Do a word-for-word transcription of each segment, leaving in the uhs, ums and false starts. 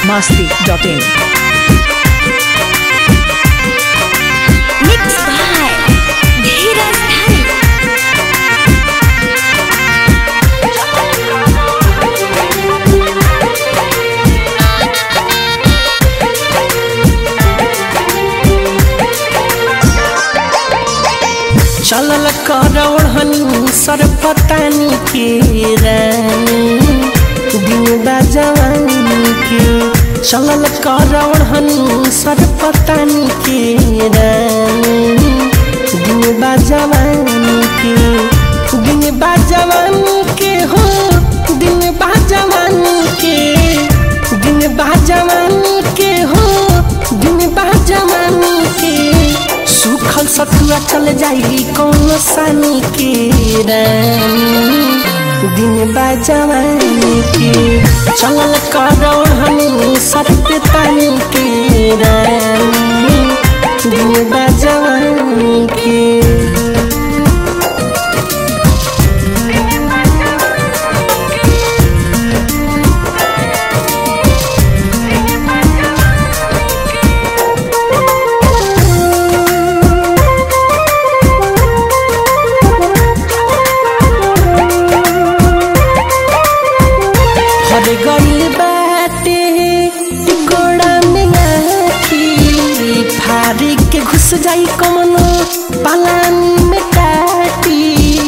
masti dot in. Mixed by Dheeraj Dhani. चलल करौड़नी सर पतानी के रानी दिन बाजवानी के चलल करौड़नी सर पतानी के रानी दिन बाजवानी के दिन बाजवानी के हो दिन बाजवानी के दिन बाजवानी के हो दिन बाजवानी के सुखल सतुआ चल जाई कौन सानी के रानी दिन बाजवानी के चलल करौड़नी सर पे तानी के रानी दिन बाजवानी के गइल बाटे टिकोड़ा में आखी फारी के घुस जाई कमनो पालानी में काटी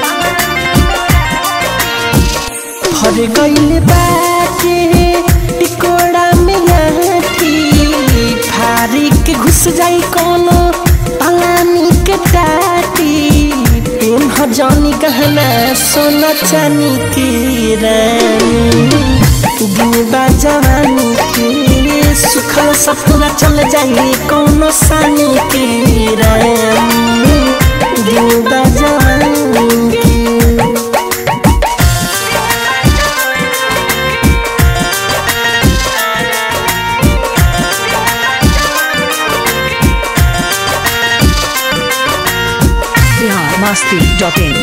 भर गइल बाटे टिकोड़ा में आखी फारी के घुस जाई कमनो पालानी के काटी पेन ह जानी गहना सोना चानी के रानी दिन बाजवानी के सुखल सतुआ चल जाई कौनो सानी के रानी दिन बाजवानी के Bihar masti dot in.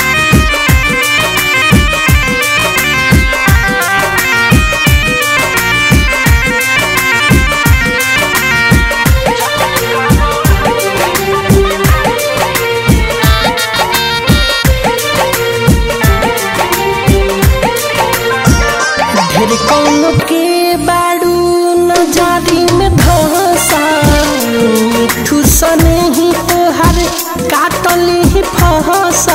ढेर कौनो के बाड़ू नजारी में धसा मिठू सने ही तोहर काटली ही फहसा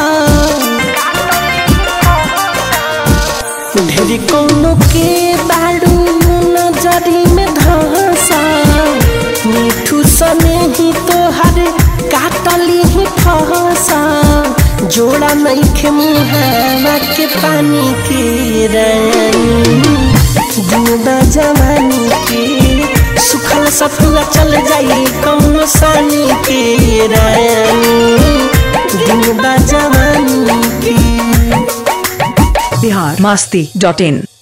ढेर कौनो के बाड़ू नजारी में धसा मिठू सने ही तोहर काटली ही फहसा जोड़ा नइखे मुहावा के पानी के रानी दिन बाजवानी के सुखल सतुआ चल जाई कौनो सानी के रानी दिन बाजवानी के Bihar masti dot in.